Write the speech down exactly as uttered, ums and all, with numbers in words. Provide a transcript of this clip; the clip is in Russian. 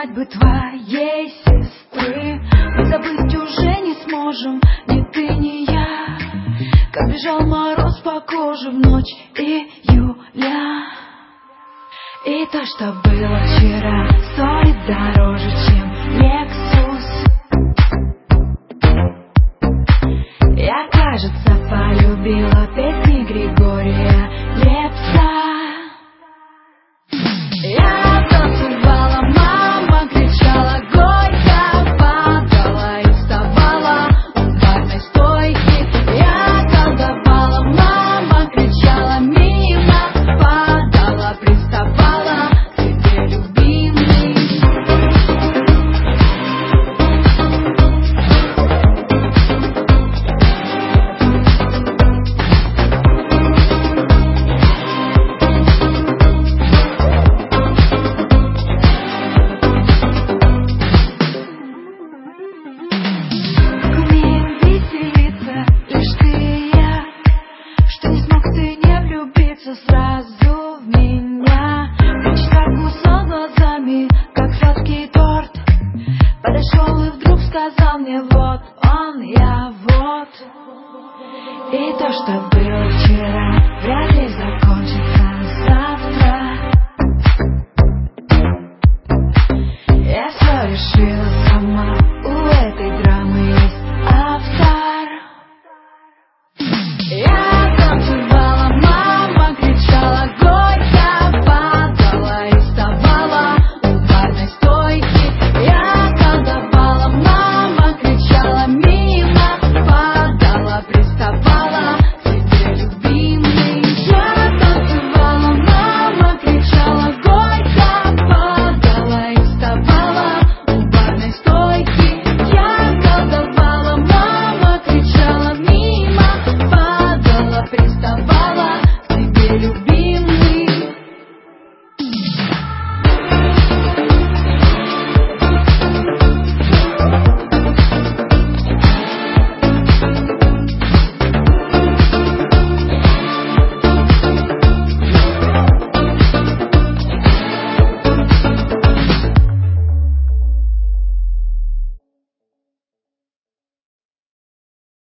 свадьбы твоей сестры. Мы забыть уже не сможем ни ты, ни я. Как бежал мороз по коже в ночь июля. И то, что было вчера, стоит дороже, чем Lexus. Я, кажется, полюбила песни Григория Лепса. Я танцевала, мама кричала горько, падала и вставала у барной стойки. Я колдовала, мама кричала мимо, падала, приставала к тебе, любимый. Лишь ты и я, что не смог ты не влюбиться сразу в меня. Мечта кусал глазами, как сладкий торт. Подошел и вдруг сказал мне: вот он, я, вот. И то, что было вчера, вряд ли закончится завтра. Я все решила сама.